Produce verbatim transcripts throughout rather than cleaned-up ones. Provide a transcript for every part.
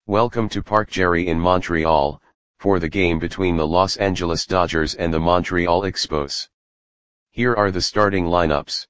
Welcome to Parc Jerry in Montreal, for the game between the Los Angeles Dodgers and the Montreal Expos. Here are the starting lineups.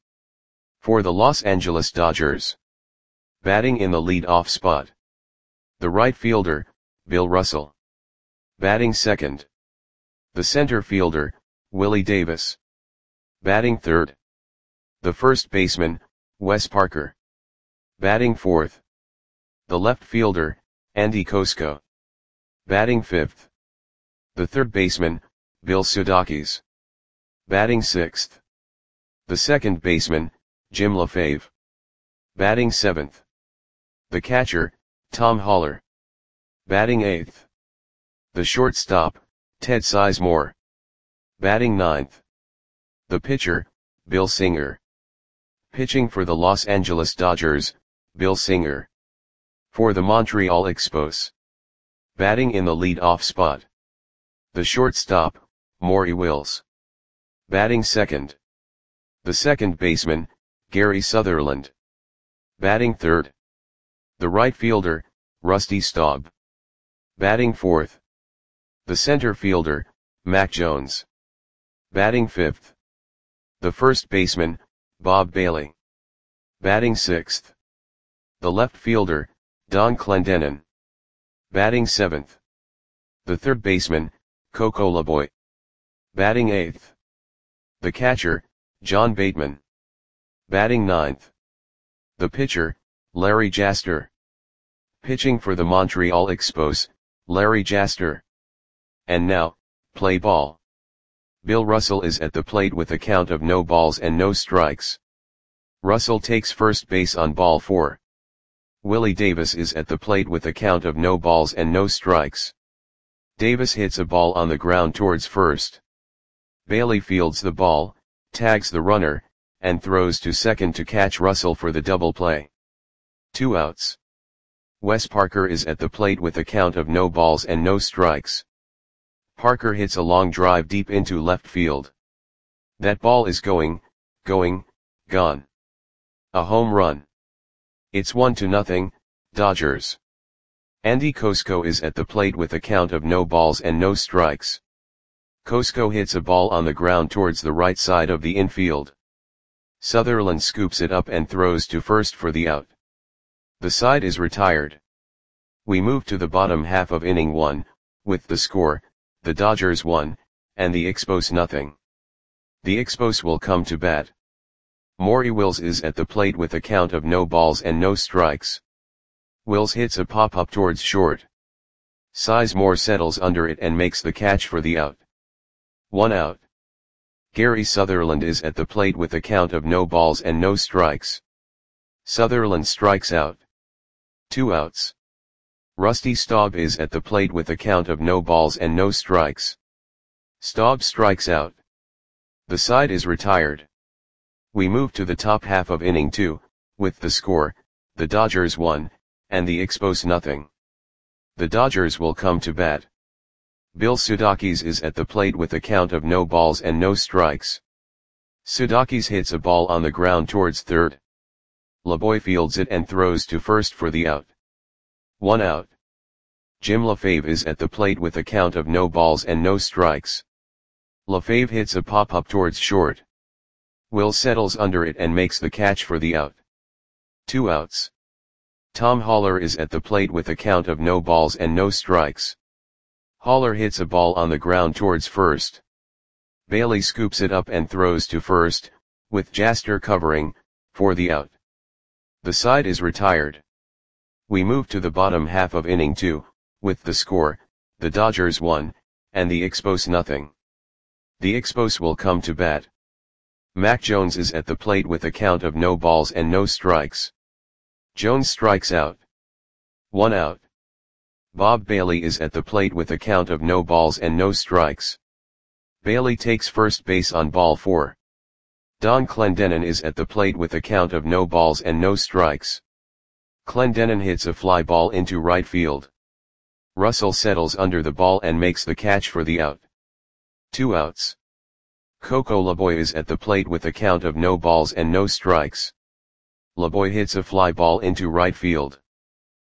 For the Los Angeles Dodgers. Batting in the lead-off spot. The right fielder, Bill Russell. Batting second. The center fielder, Willie Davis. Batting third. The first baseman, Wes Parker. Batting fourth. The left fielder, Andy Kosko. Batting fifth. The third baseman, Bill Sudakis. Batting sixth. The second baseman, Jim LaFave. Batting seventh. The catcher, Tom Haller. Batting eighth. The shortstop, Ted Sizemore. Batting ninth. The pitcher, Bill Singer. Pitching for the Los Angeles Dodgers, Bill Singer. For the Montreal Expos. Batting in the lead-off spot. The shortstop, Maury Wills. Batting second. The second baseman, Gary Sutherland. Batting third. The right fielder, Rusty Staub. Batting fourth. The center fielder, Mac Jones. Batting fifth. The first baseman, Bob Bailey. Batting sixth. The left fielder, Don Clendenon. Batting seventh. The third baseman, Coco LeBoy. Batting eighth. The catcher, John Bateman. Batting ninth. The pitcher, Larry Jaster. Pitching for the Montreal Expos, Larry Jaster. And now, play ball. Bill Russell is at the plate with a count of no balls and no strikes. Russell takes first base on ball four. Willie Davis is at the plate with a count of no balls and no strikes. Davis hits a ball on the ground towards first. Bailey fields the ball, tags the runner, and throws to second to catch Russell for the double play. Two outs. Wes Parker is at the plate with a count of no balls and no strikes. Parker hits a long drive deep into left field. That ball is going, going, gone. A home run. It's one to nothing, Dodgers. Andy Kosko is at the plate with a count of no balls and no strikes. Kosko hits a ball on the ground towards the right side of the infield. Sutherland scoops it up and throws to first for the out. The side is retired. We move to the bottom half of inning one, with the score, the Dodgers one, and the Expos nothing. The Expos will come to bat. Maury Wills is at the plate with a count of no balls and no strikes. Wills hits a pop-up towards short. Sizemore settles under it and makes the catch for the out. One out. Gary Sutherland is at the plate with a count of no balls and no strikes. Sutherland strikes out. Two outs. Rusty Staub is at the plate with a count of no balls and no strikes. Staub strikes out. The side is retired. We move to the top half of inning two, with the score, the Dodgers one, and the Expos nothing. The Dodgers will come to bat. Bill Sudakis is at the plate with a count of no balls and no strikes. Sudakis hits a ball on the ground towards third. LeBoy fields it and throws to first for the out. One out. Jim LaFave is at the plate with a count of no balls and no strikes. LaFave hits a pop-up towards short. Will settles under it and makes the catch for the out. Two outs. Tom Haller is at the plate with a count of no balls and no strikes. Haller hits a ball on the ground towards first. Bailey scoops it up and throws to first, with Jaster covering, for the out. The side is retired. We move to the bottom half of inning two, with the score, the Dodgers one, and the Expos nothing. The Expos will come to bat. Mac Jones is at the plate with a count of no balls and no strikes. Jones strikes out. One out. Bob Bailey is at the plate with a count of no balls and no strikes. Bailey takes first base on ball four. Don Clendenon is at the plate with a count of no balls and no strikes. Clendenon hits a fly ball into right field. Russell settles under the ball and makes the catch for the out. Two outs. Coco LeBoy is at the plate with a count of no balls and no strikes. LeBoy hits a fly ball into right field.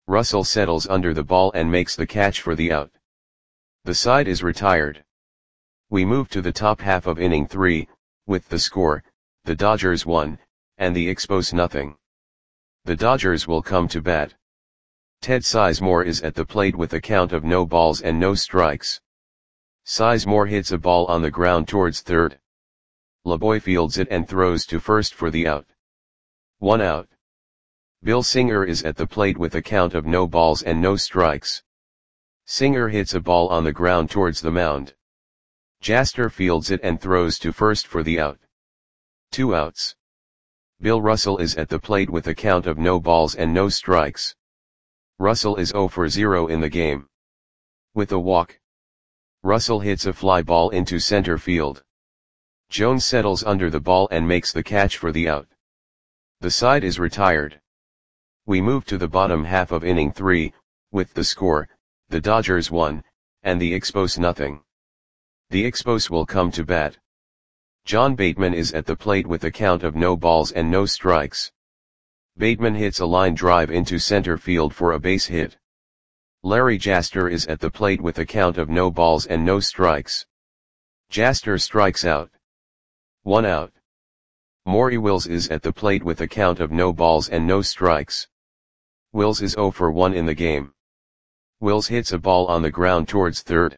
Russell settles under the ball and makes the catch for the out. The side is retired. We move to the top half of inning three, with the score, the Dodgers one, and the Expos nothing. The Dodgers will come to bat. Ted Sizemore is at the plate with a count of no balls and no strikes. Sizemore hits a ball on the ground towards third. LeBoy fields it and throws to first for the out. One out. Bill Singer is at the plate with a count of no balls and no strikes. Singer hits a ball on the ground towards the mound. Jaster fields it and throws to first for the out. Two outs. Bill Russell is at the plate with a count of no balls and no strikes. Russell is zero for zero in the game. With a walk, Russell hits a fly ball into center field. Jones settles under the ball and makes the catch for the out. The side is retired. We move to the bottom half of inning three, with the score, the Dodgers one, and the Expos nothing. The Expos will come to bat. John Bateman is at the plate with a count of no balls and no strikes. Bateman hits a line drive into center field for a base hit. Larry Jaster is at the plate with a count of no balls and no strikes. Jaster strikes out. One out. Maury Wills is at the plate with a count of no balls and no strikes. Wills is zero for one in the game. Wills hits a ball on the ground towards third.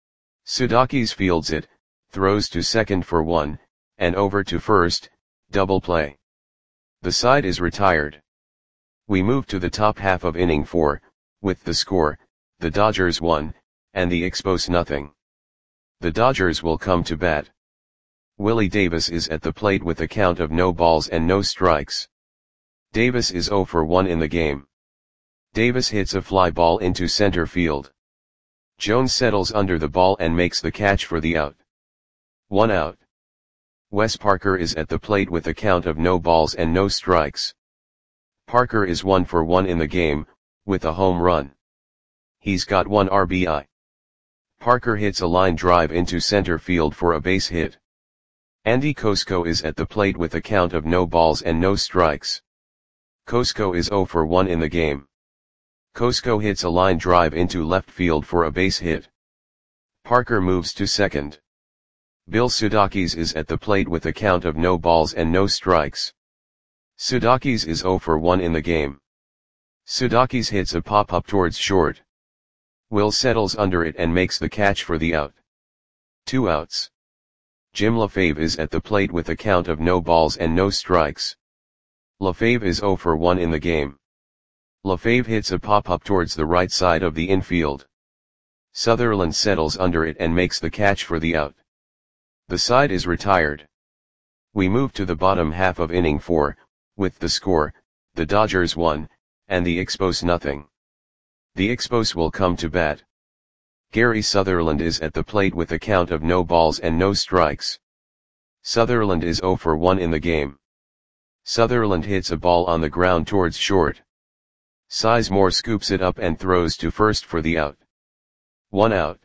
Sudakis fields it, throws to second for one, and over to first, double play. The side is retired. We move to the top half of inning four, with the score, the Dodgers one, and the Expos nothing. The Dodgers will come to bat. Willie Davis is at the plate with a count of no balls and no strikes. Davis is zero for one in the game. Davis hits a fly ball into center field. Jones settles under the ball and makes the catch for the out. One out. Wes Parker is at the plate with a count of no balls and no strikes. Parker is one for one in the game, with a home run. He's got one R B I. Parker hits a line drive into center field for a base hit. Andy Kosko is at the plate with a count of no balls and no strikes. Kosko is zero for one in the game. Kosko hits a line drive into left field for a base hit. Parker moves to second. Bill Sudakis is at the plate with a count of no balls and no strikes. Sudakis is zero for one in the game. Sudakis hits a pop-up towards short. Will settles under it and makes the catch for the out. Two outs. Jim LaFave is at the plate with a count of no balls and no strikes. LaFave is zero for one in the game. LaFave hits a pop-up towards the right side of the infield. Sutherland settles under it and makes the catch for the out. The side is retired. We move to the bottom half of inning four, with the score, the Dodgers one, and the Expos nothing. The Expos will come to bat. Gary Sutherland is at the plate with a count of no balls and no strikes. Sutherland is zero for one in the game. Sutherland hits a ball on the ground towards short. Sizemore scoops it up and throws to first for the out. One out.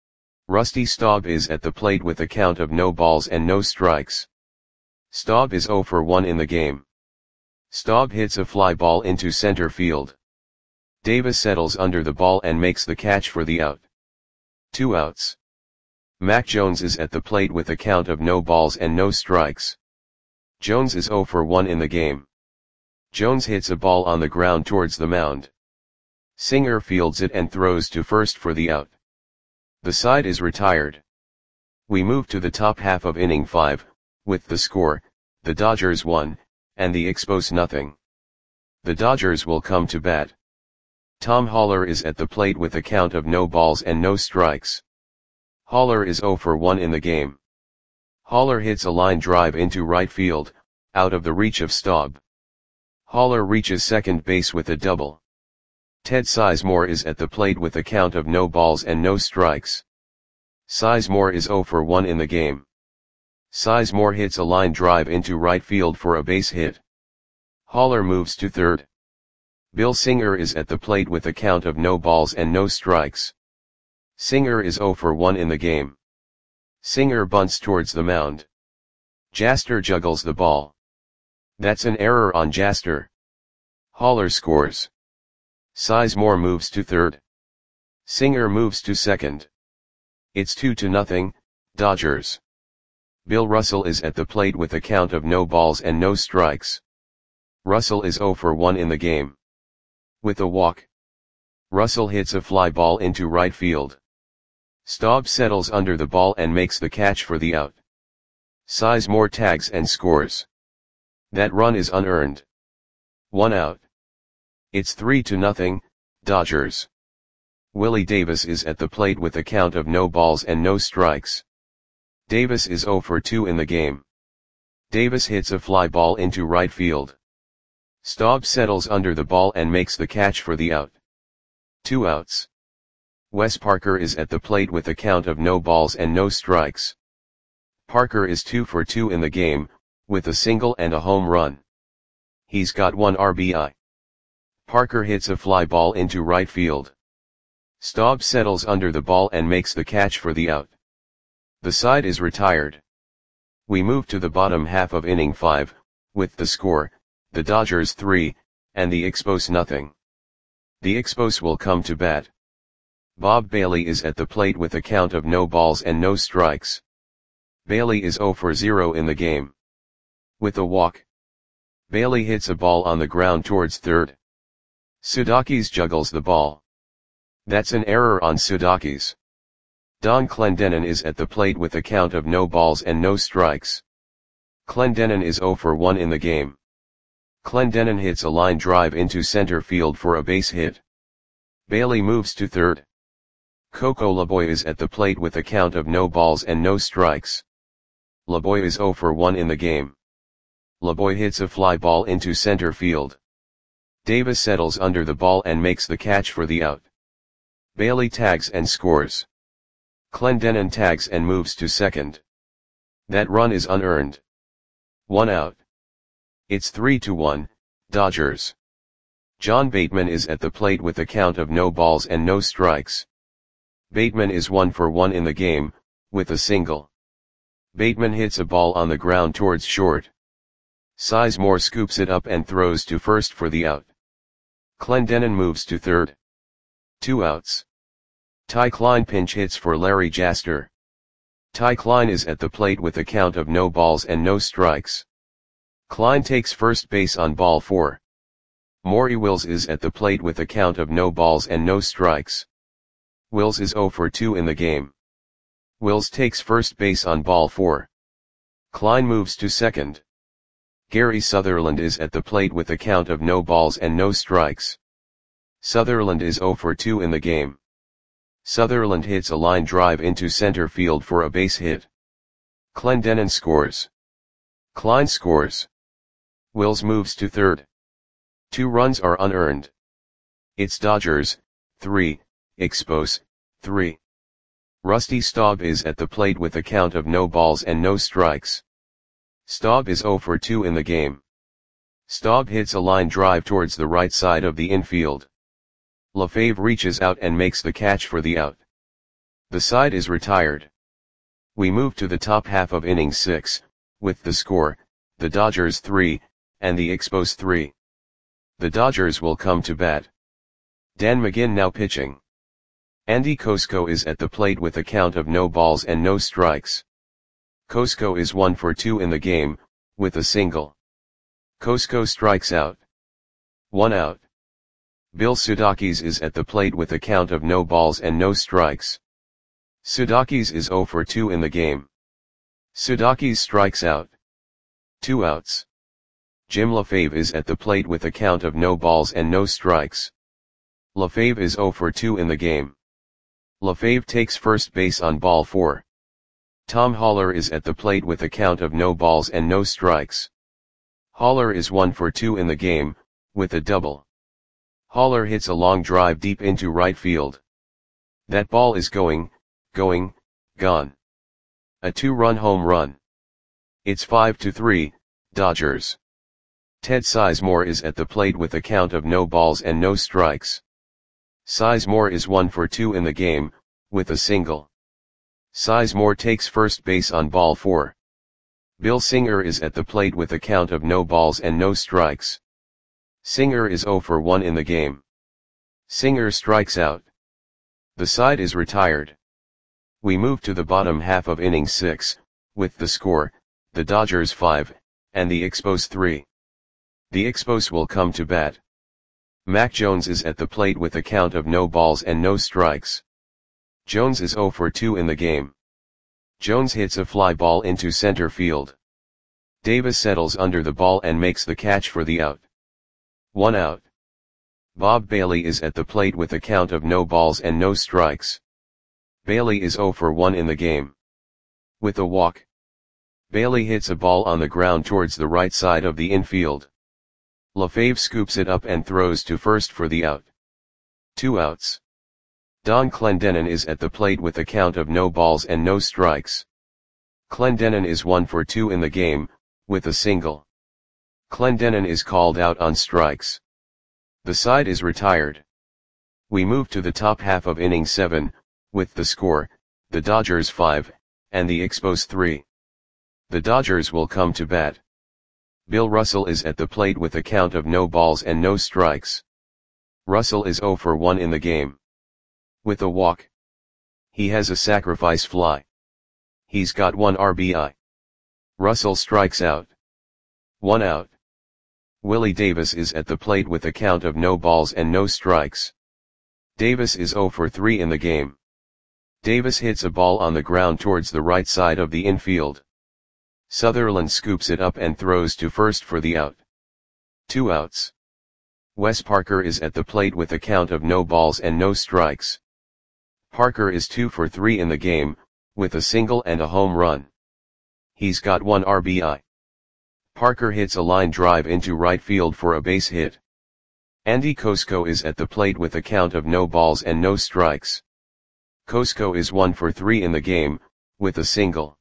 Rusty Staub is at the plate with a count of no balls and no strikes. Staub is zero for one in the game. Staub hits a fly ball into center field. Davis settles under the ball and makes the catch for the out. Two outs. Mac Jones is at the plate with a count of no balls and no strikes. Jones is zero for one in the game. Jones hits a ball on the ground towards the mound. Singer fields it and throws to first for the out. The side is retired. We move to the top half of inning five, with the score, the Dodgers one, and the Expos nothing. The Dodgers will come to bat. Tom Haller is at the plate with a count of no balls and no strikes. Haller is zero for one in the game. Haller hits a line drive into right field, out of the reach of Staub. Haller reaches second base with a double. Ted Sizemore is at the plate with a count of no balls and no strikes. Sizemore is zero for one in the game. Sizemore hits a line drive into right field for a base hit. Haller moves to third. Bill Singer is at the plate with a count of no balls and no strikes. Singer is zero for one in the game. Singer bunts towards the mound. Jaster juggles the ball. That's an error on Jaster. Haller scores. Sizemore moves to third. Singer moves to second. It's two to nothing, Dodgers. Bill Russell is at the plate with a count of no balls and no strikes. Russell is zero for one in the game. With a walk, Russell hits a fly ball into right field. Staub settles under the ball and makes the catch for the out. Sizemore tags and scores. That run is unearned. One out. It's three to nothing, Dodgers. Willie Davis is at the plate with a count of no balls and no strikes. Davis is zero for two in the game. Davis hits a fly ball into right field. Staub settles under the ball and makes the catch for the out. Two outs. Wes Parker is at the plate with a count of no balls and no strikes. Parker is two for two in the game, with a single and a home run. He's got one R B I. Parker hits a fly ball into right field. Staub settles under the ball and makes the catch for the out. The side is retired. We move to the bottom half of inning five, with the score, the Dodgers three, and the Expos nothing. The Expos will come to bat. Bob Bailey is at the plate with a count of no balls and no strikes. Bailey is zero for zero in the game. With a walk, Bailey hits a ball on the ground towards third. Sudakis juggles the ball. That's an error on Sudakis. Don Clendenon is at the plate with a count of no balls and no strikes. Clendenon is zero for one in the game. Clendenon hits a line drive into center field for a base hit. Bailey moves to third. Coco Laboy is at the plate with a count of no balls and no strikes. Laboy is zero for one in the game. Laboy hits a fly ball into center field. Davis settles under the ball and makes the catch for the out. Bailey tags and scores. Clendenon tags and moves to second. That run is unearned. One out. It's three to one, Dodgers. John Bateman is at the plate with a count of no balls and no strikes. Bateman is one for one in the game, with a single. Bateman hits a ball on the ground towards short. Sizemore scoops it up and throws to first for the out. Clendenon moves to third. Two outs. Ty Klein pinch hits for Larry Jaster. Ty Klein is at the plate with a count of no balls and no strikes. Klein takes first base on ball four. Maury Wills is at the plate with a count of no balls and no strikes. Wills is zero for two in the game. Wills takes first base on ball four. Klein moves to second. Gary Sutherland is at the plate with a count of no balls and no strikes. Sutherland is zero for two in the game. Sutherland hits a line drive into center field for a base hit. Clendenon scores. Klein scores. Wills moves to third. Two runs are unearned. It's Dodgers, three, Expos, three. Rusty Staub is at the plate with a count of no balls and no strikes. Staub is zero for two in the game. Staub hits a line drive towards the right side of the infield. LaFave reaches out and makes the catch for the out. The side is retired. We move to the top half of inning six, with the score, the Dodgers three, and the Expos three. The Dodgers will come to bat. Dan McGinn now pitching. Andy Kosko is at the plate with a count of no balls and no strikes. Kosko is one for two in the game, with a single. Kosko strikes out. One out. Bill Sudakis is at the plate with a count of no balls and no strikes. Sudakis is zero for two in the game. Sudakis strikes out. Two outs. Jim LaFave is at the plate with a count of no balls and no strikes. LaFave is zero for two in the game. LaFave takes first base on ball four. Tom Haller is at the plate with a count of no balls and no strikes. Haller is one for two in the game, with a double. Haller hits a long drive deep into right field. That ball is going, going, gone. A two-run home run. It's five to three, Dodgers. Ted Sizemore is at the plate with a count of no balls and no strikes. Sizemore is one for two in the game, with a single. Sizemore takes first base on ball four. Bill Singer is at the plate with a count of no balls and no strikes. Singer is zero for one in the game. Singer strikes out. The side is retired. We move to the bottom half of inning six, with the score, the Dodgers five, and the Expos three. The Expos will come to bat. Mac Jones is at the plate with a count of no balls and no strikes. Jones is oh for two in the game. Jones hits a fly ball into center field. Davis settles under the ball and makes the catch for the out. One out. Bob Bailey is at the plate with a count of no balls and no strikes. Bailey is oh for one in the game. With a walk. Bailey hits a ball on the ground towards the right side of the infield. LaFave scoops it up and throws to first for the out. Two outs. Don Clendenon is at the plate with a count of no balls and no strikes. Clendenon is one for two in the game, with a single. Clendenon is called out on strikes. The side is retired. We move to the top half of inning seven, with the score, the Dodgers five, and the Expos three. The Dodgers will come to bat. Bill Russell is at the plate with a count of no balls and no strikes. Russell is oh for one in the game. With a walk. He has a sacrifice fly. He's got one R B I. Russell strikes out. One out. Willie Davis is at the plate with a count of no balls and no strikes. Davis is oh for three in the game. Davis hits a ball on the ground towards the right side of the infield. Sutherland scoops it up and throws to first for the out. Two outs. Wes Parker is at the plate with a count of no balls and no strikes. Parker is two for three in the game, with a single and a home run. He's got one R B I. Parker hits a line drive into right field for a base hit. Andy Kosko is at the plate with a count of no balls and no strikes. Kosko is one for three in the game, with a single.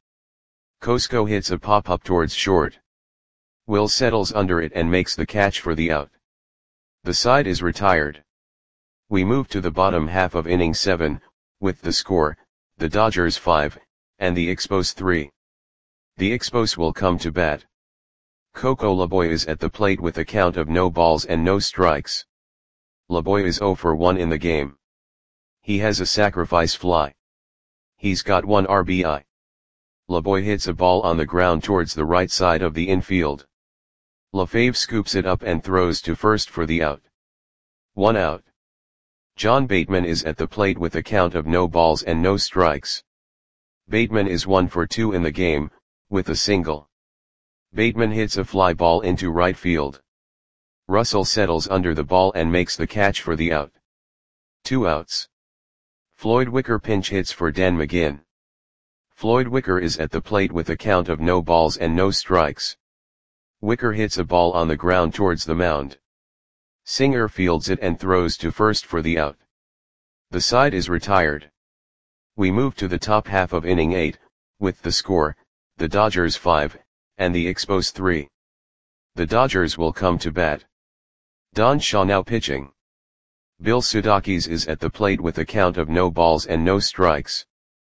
Kosko hits a pop-up towards short. Will settles under it and makes the catch for the out. The side is retired. We move to the bottom half of inning seven, with the score, the Dodgers five, and the Expos three. The Expos will come to bat. Coco Laboy is at the plate with a count of no balls and no strikes. Laboy is oh for one in the game. He has a sacrifice fly. He's got one R B I. Laboy hits a ball on the ground towards the right side of the infield. LaFave scoops it up and throws to first for the out. One out. John Bateman is at the plate with a count of no balls and no strikes. Bateman is one for two in the game, with a single. Bateman hits a fly ball into right field. Russell settles under the ball and makes the catch for the out. Two outs. Floyd Wicker pinch hits for Dan McGinn. Floyd Wicker is at the plate with a count of no balls and no strikes. Wicker hits a ball on the ground towards the mound. Singer fields it and throws to first for the out. The side is retired. We move to the top half of inning eight, with the score, the Dodgers five, and the Expos three. The Dodgers will come to bat. Don Shaw now pitching. Bill Sudakis is at the plate with a count of no balls and no strikes.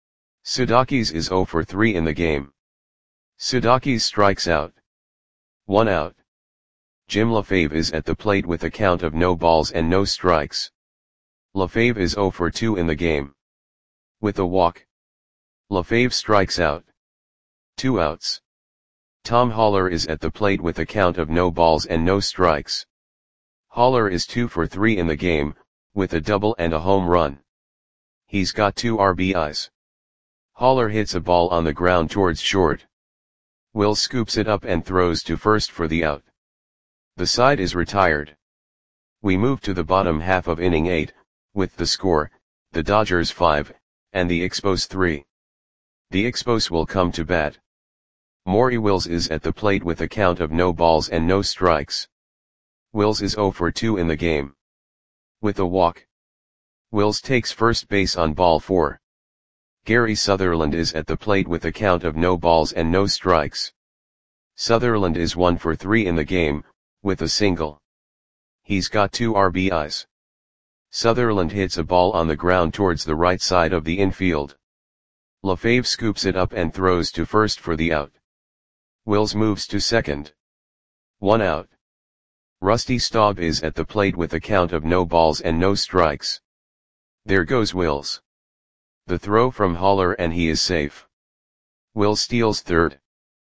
Sudakis is oh for three in the game. Sudakis strikes out. One out. Jim LaFave is at the plate with a count of no balls and no strikes. LaFave is oh for two in the game. With a walk. LaFave strikes out. Two outs. Tom Haller is at the plate with a count of no balls and no strikes. Haller is two for three in the game, with a double and a home run. He's got two R B Is. Haller hits a ball on the ground towards short. Will scoops it up and throws to first for the out. The side is retired. We move to the bottom half of inning eight, with the score, the Dodgers five, and the Expos three. The Expos will come to bat. Maury Wills is at the plate with a count of no balls and no strikes. Wills is oh for two in the game. With a walk. Wills takes first base on ball four. Gary Sutherland is at the plate with a count of no balls and no strikes. Sutherland is one for three in the game, with a single. He's got two R B Is. Sutherland hits a ball on the ground towards the right side of the infield. LaFave scoops it up and throws to first for the out. Wills moves to second. One out. Rusty Staub is at the plate with a count of no balls and no strikes. There goes Wills. The throw from Haller and he is safe. Will steals third.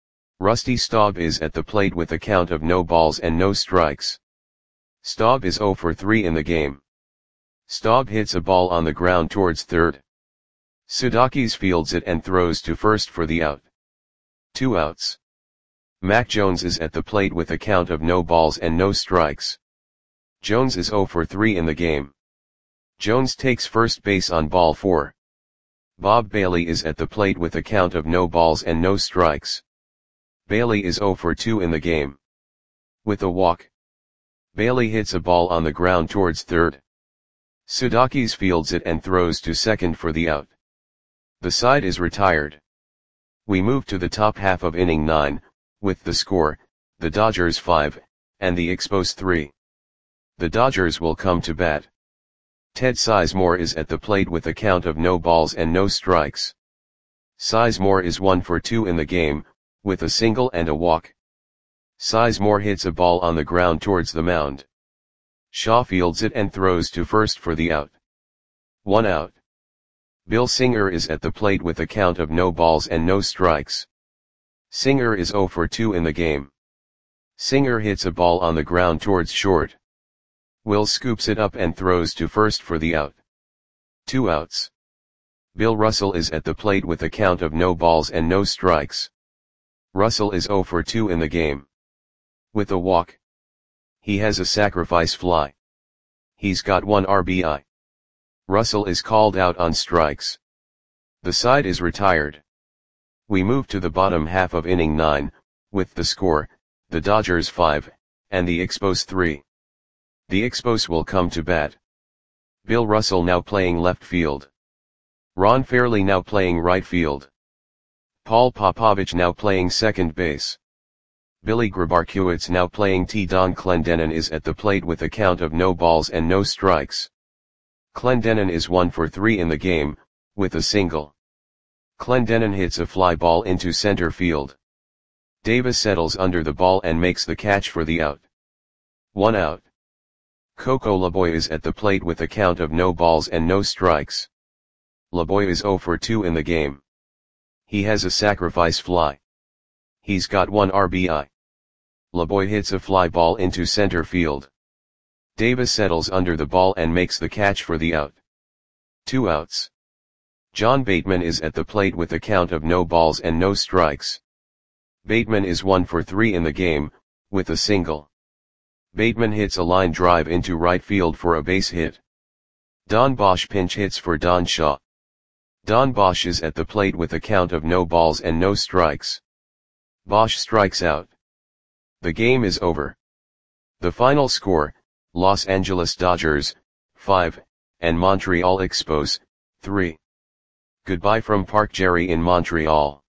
Rusty Staub is at the plate with a count of no balls and no strikes. Staub is zero for three in the game. Staub hits a ball on the ground towards third. Sudakis fields it and throws to first for the out. Two outs. Mac Jones is at the plate with a count of no balls and no strikes. Jones is zero for three in the game. Jones takes first base on ball four. Bob Bailey is at the plate with a count of no balls and no strikes. Bailey is zero for two in the game. With a walk, Bailey hits a ball on the ground towards third. Sudakis fields it and throws to second for the out. The side is retired. We move to the top half of inning nine, with the score, the Dodgers five, and the Expos three. The Dodgers will come to bat. Ted Sizemore is at the plate with a count of no balls and no strikes. Sizemore is one for two in the game, with a single and a walk. Sizemore hits a ball on the ground towards the mound. Shaw fields it and throws to first for the out. One out. Bill Singer is at the plate with a count of no balls and no strikes. Singer is zero for two in the game. Singer hits a ball on the ground towards short. Will scoops it up and throws to first for the out. Two outs. Bill Russell is at the plate with a count of no balls and no strikes. Russell is zero for two in the game. With a walk, he has a sacrifice fly. He's got one R B I. Russell is called out on strikes. The side is retired. We move to the bottom half of inning nine, with the score, the Dodgers five, and the Expos three. The Expos will come to bat. Bill Russell now playing left field. Ron Fairley now playing right field. Paul Popovich now playing second base. Billy Grabarkiewicz now playing T. Don Clendenon is at the plate with a count of no balls and no strikes. Clendenon is one for three in the game, with a single. Clendenon hits a fly ball into center field. Davis settles under the ball and makes the catch for the out. One out. Coco Laboy is at the plate with a count of no balls and no strikes. Laboy is zero for two in the game. He has a sacrifice fly. He's got one R B I. Laboy hits a fly ball into center field. Davis settles under the ball and makes the catch for the out. Two outs. John Bateman is at the plate with a count of no balls and no strikes. Bateman is one for three in the game, with a single. Bateman hits a line drive into right field for a base hit. Don Bosch pinch hits for Don Shaw. Don Bosch is at the plate with a count of no balls and no strikes. Bosch strikes out. The game is over. The final score, Los Angeles Dodgers, five, and Montreal Expos, three. Goodbye from Park Jerry in Montreal.